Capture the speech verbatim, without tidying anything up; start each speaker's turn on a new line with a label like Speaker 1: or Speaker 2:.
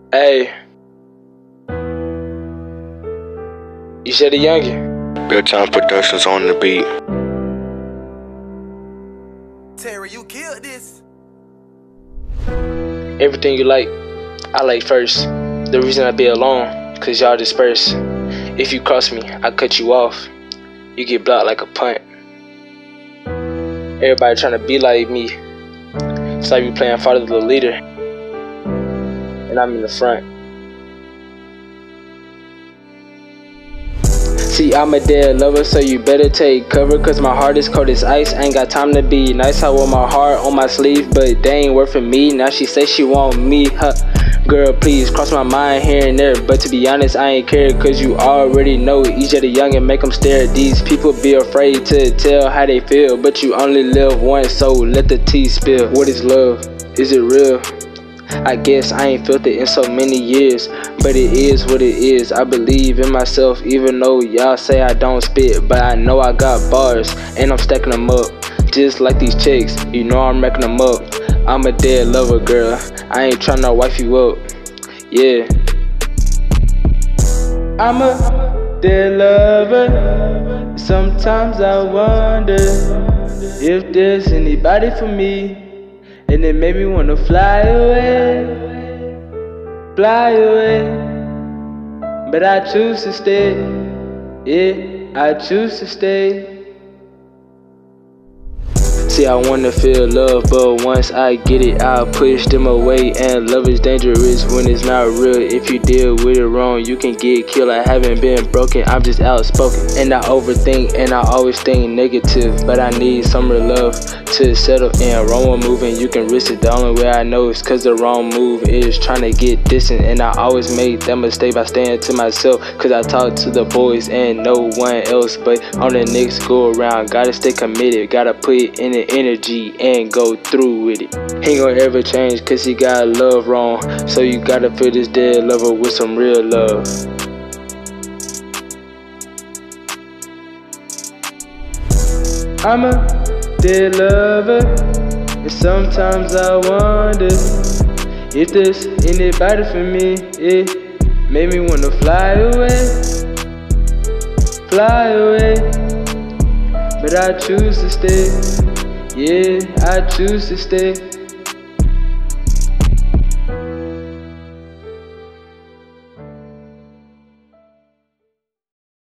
Speaker 1: Hey, you said the youngin'?
Speaker 2: Big Time Productions on the beat.
Speaker 3: Terry, you killed this.
Speaker 1: Everything you like, I like first. The reason I be alone, cause y'all disperse. If you cross me, I cut you off. You get blocked like a punt. Everybody tryna be like me. It's like we playing father the leader, and I'm in the front. See, I'm a dead lover, so you better take cover, cause my heart is cold as ice. Ain't got time to be nice. I wear my heart on my sleeve, but they ain't worth for me. Now she say she want me, huh? Girl, please cross my mind here and there, but to be honest, I ain't care, cause you already know E J the young and make them stare. These people be afraid to tell how they feel, but you only live once, so let the tea spill. What is love? Is it real? I guess I ain't felt it in so many years, but it is what it is. I believe in myself, even though y'all say I don't spit, but I know I got bars, and I'm stacking them up. Just like these chicks, you know I'm wrecking them up. I'm a dead lover, girl, I ain't tryna wife you up, yeah. I'm a dead lover. Sometimes I wonder if there's anybody for me, and it made me wanna fly away, fly away. But I choose to stay, yeah, I choose to stay. See, I wanna feel love, but once I get it, I'll push them away. And love is dangerous when it's not real. If you deal with it wrong, you can get killed. I haven't been broken, I'm just outspoken. And I overthink, and I always think negative. But I need some real love to settle in. Wrong one moving, you can risk it. The only way I know is cause the wrong move is trying to get distant. And I always make that mistake by staying to myself, cause I talk to the boys and no one else. But on the next go around, gotta stay committed, gotta put it in it energy and go through with it. He ain't gonna ever change cause he got love wrong, so you gotta fill this dead lover with some real love. I'm a dead lover, and sometimes I wonder if there's anybody for me. It made me wanna fly away, fly away, but I choose to stay. Yeah, I choose to stay.